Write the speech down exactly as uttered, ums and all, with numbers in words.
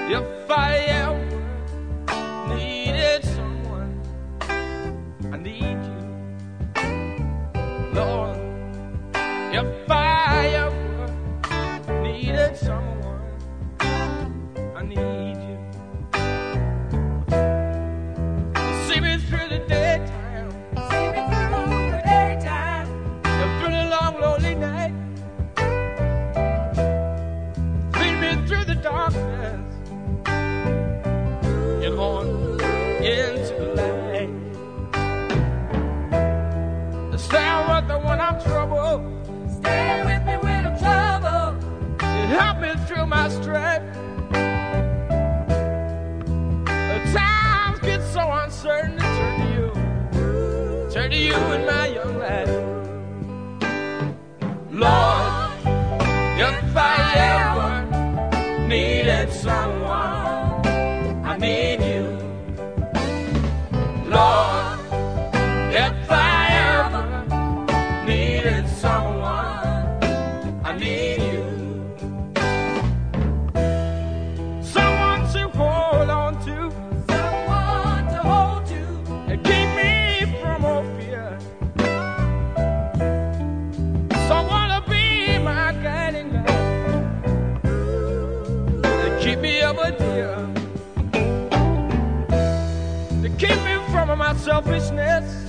If I ever needed someone, I need you, Lord. If I ever needed someone, I need you. See me through the daytime, see me through the daytime, and through the long lonely night. Lead me through the darkness and on into the light. Stay with me when I'm troubled. Stay with me when I'm troubled. Help me through my strife. The times get so uncertain to turn to you. Turn to you in my young life. Lord, if I ever needed someone, I need you. Lord, if I ever needed someone, I need you. Someone to hold on to, someone to hold to, and keep me from all fear. Someone to be my guiding light, to keep me ever dear, to keep me from my selfishness.